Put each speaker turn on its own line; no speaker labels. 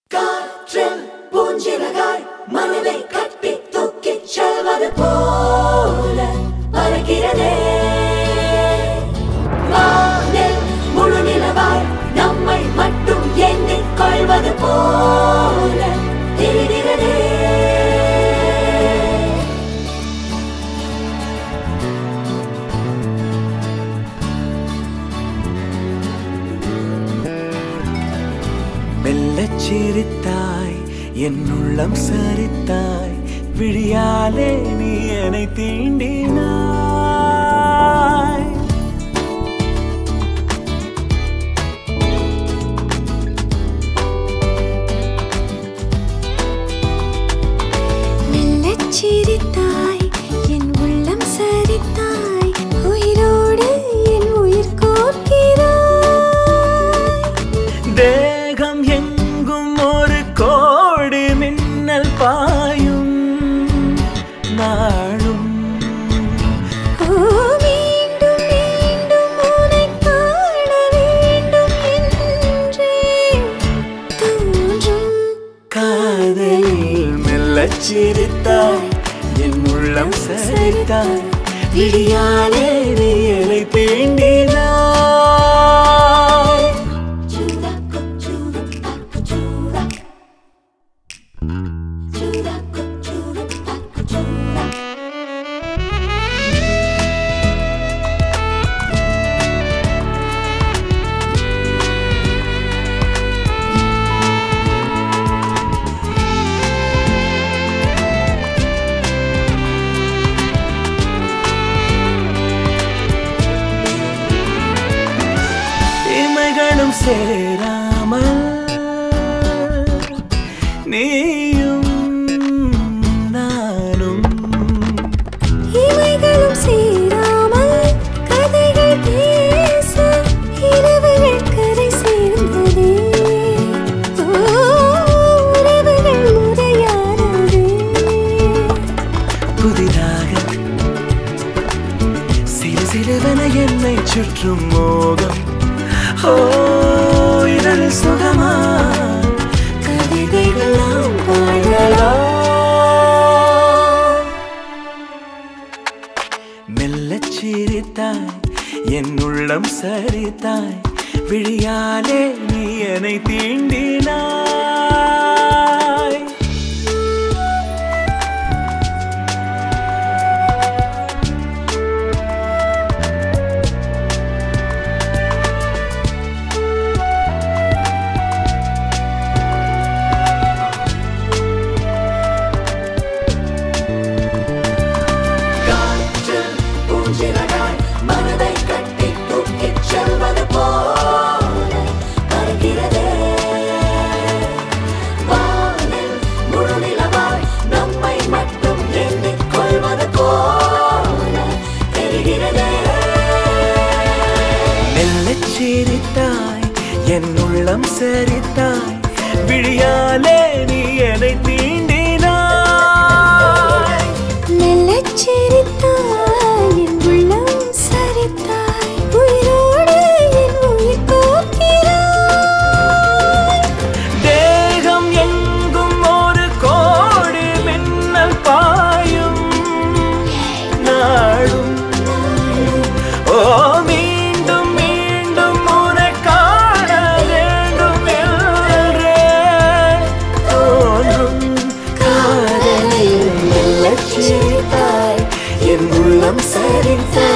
காற்றில் பூஞ்சிறகாய் மனதை கட்டி தூக்கிச் செல்வது போல பறக்கிறதே. வானில் முழு நிலவாய் நம்மை மட்டும் எண்ணிக் கொள்வது போல தெரிகிறதே.
மெல்லச் சிரித்தாய், என் உள்ளம் சரித்தாய், விழியாலே நீ என்னை தீண்டினாய்.
மெல்லச் சிரித்தாய், என் உள்ளம் சரித்தாய், உயிரோடு என் உயிர் கோர்க்கிறாய்.
தேகம் எங்கும் ஒரு கோடி மின்னல் பாயும் நாளும்.
மீண்டும் மீண்டும் உன்னைக் காண வேண்டும் என்றே தோன்றும்.
காதலில் மெல்லச் சிரித்தாய், என் உள்ளம் சரித்தாய், விழியாலே நீ என்னை தீண்டினாய். இமைகளும் சேராமல் நீயும் நானும்.
இமைகளும் சேராமல் கதைகள் பேச இரவுகள் கரை சேர்ந்ததே. உறவுகள் முறையானதே.
புதிதாக சிறு சிறுவன என்னை சுற்றும் மோகம். ஓ இதழ் சுகமா கவிதைகளாம் பாடலாம். மெல்லச் சிரித்தாய், என் உள்ளம் சரித்தாய், விழியாலே நீ என்னை தீண்டினாய்.
காற்றில் பூஞ்சிறகாய் மனதை கட்டி தூக்கிச் செல்வது போல பறக்கிறதே. வானில் முழு நிலவாய் நம்மை மட்டும் எண்ணிக் கொள்வது போல தெரிகிறதே.
மெல்லச் சிரித்தாய், என் உள்ளம் சரித்தாய், விழியாலே நீ என்னை தீண்டினாய்.
மெல்லச் சிரித்தாய், என் உள்ளம் சரித்தாய், உயிரோடு என் உயிர் கோர்க்கிறாய்.
தேகம் எங்கும் ஒரு கோடி மின்னல் பாயும் நாளும். ஓ மீண்டும் மீண்டும் உன்னை காண வேண்டும் என்றே தோன்றும். காதலில் மெல்லச் சிரித்தாய், என் உள்ளம் சரித்தாய்.